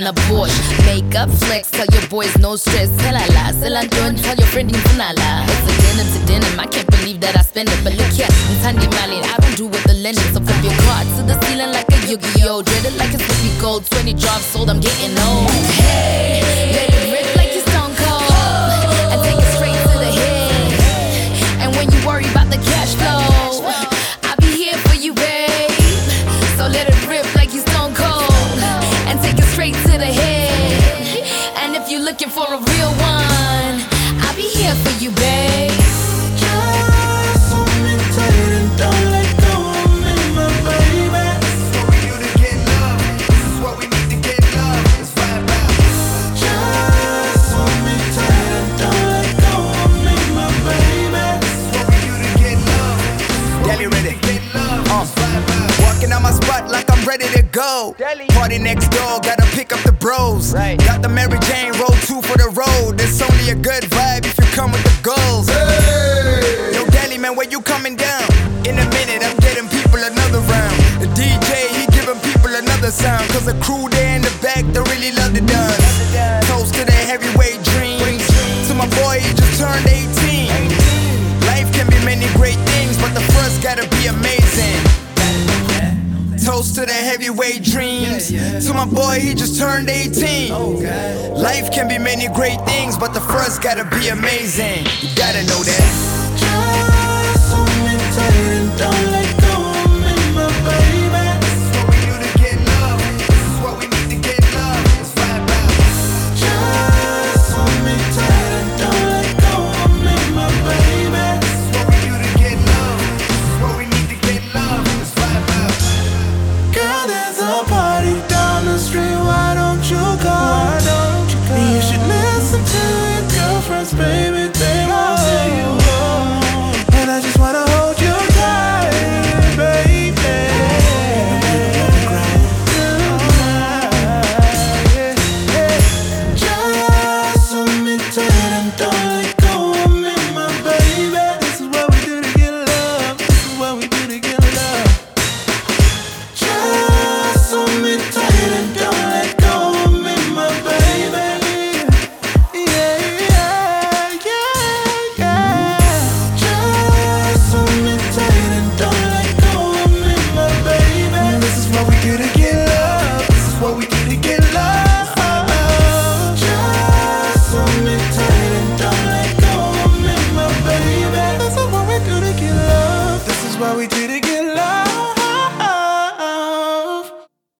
in a Porsche. Makeup flex, tell your boys no stress. Tell I lie, sell I don't, tell your friend he's not lie. It's a denim to denim, I can't believe that I spend it. But look here, I'm Tandy Malin, I don't do what the lending. So flip your card to the ceiling like a Yu-Gi-Oh! Dread it like it's Whippy Gold, 20 drops sold, I'm getting old. Hey, let it rip like you're Stone Cold, and take it straight to the head. And when you worry about the cash flow, I'll be here for you, babe. So let it rip like you're Stone Cold, and take it straight to the head. And if you're looking for a real one, I'll be here for you, babe. Just hold me tight and don't let go of me, my baby. What we do to get love, this is what we need to get love. Let's vibe out. Just hold me tight and don't let go of me, my baby. What we do to get love, Delhi ready. get love. Let's vibe out. Walking on my spot like I'm ready to go. Delhi. Party next door, gotta pick up the bros. Right. Got the Mary Jane, roll 2 for the road. It's only a good vibe if you come with the goals. Hey. Yo, Delhi man, where you coming down? In a minute, I'm getting people another round. The DJ, he giving people another sound. Cause the crew there in the back, they really love the dance. Toast to the heavyweight dreams. To my boy, he just turned 18. Life can be many great things, but the first gotta be amazing. Toast to the heavyweight dreams. To my boy, he just turned 18. Life can be many great things, but the first gotta be amazing. You gotta know that. Just hold me tight and don't let go of me, my baby. What we do to get love, this is what we need to get love. Let's vibe out. Just hold me tight and don't let go of me, my baby. What we do to get love, this is what we need to get love. Let's vibe out. Girl, there's a party down the street, why don't you come? And you should listen to your girlfriends, baby, they won't tell you no. And I just wanna hold you tight, baby. Just hold me tight and don't let go of me, my baby. This is what we do to get love. This is what we do to get love. Just hold me tight and don't let go of me, my baby. Yeah, yeah, yeah, yeah. Just hold me tight and don't let go of me, my baby. This is what we do to get love. This is what we do to get love. Just hold me tight and don't let go of me, my baby. This is what we do to get love. This is what we do to